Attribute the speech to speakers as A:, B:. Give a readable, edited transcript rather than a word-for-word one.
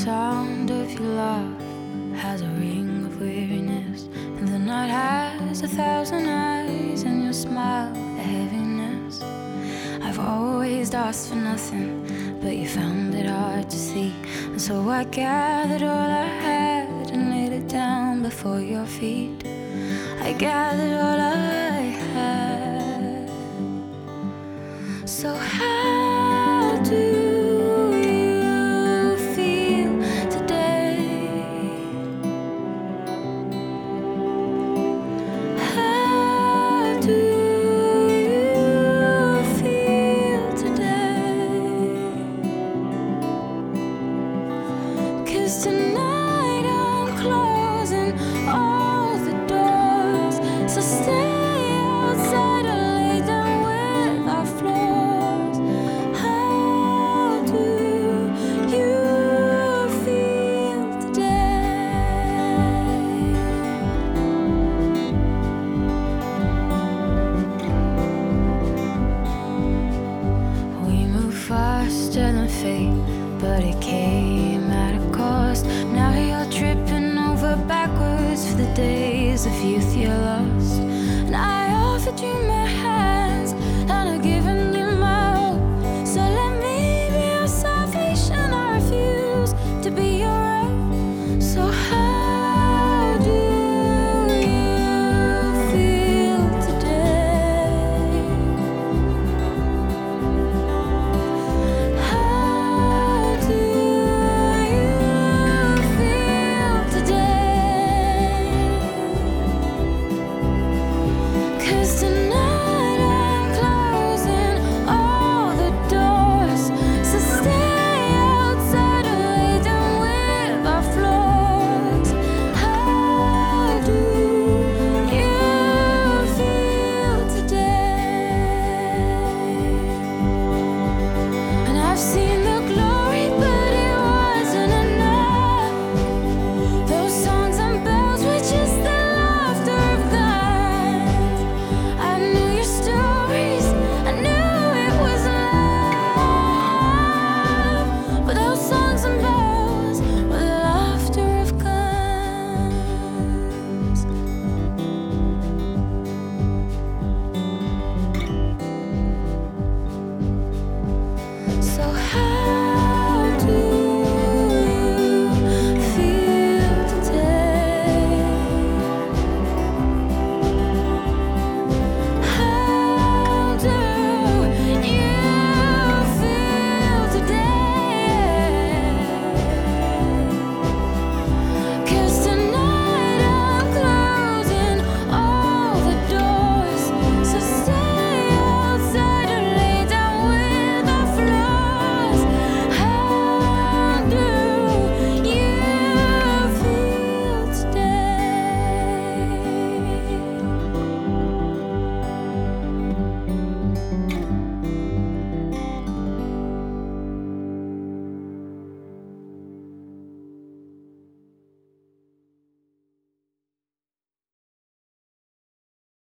A: sound of your laugh has a ring of weariness, and the night has 1,000 eyes, and your smile a heaviness. I've always asked for nothing, but you found it hard to see, and so I gathered all I had and laid it down before your feet. I gathered all I had. So how do you feel today? How do you feel today? 'Cause tonight I'm closing all the doors, so stay outside or lay down with our floors. How do you feel today? We move faster than fate, but it came at a cost. Now you're tripping over backwards for the days of youth you lost. And I offered you my hand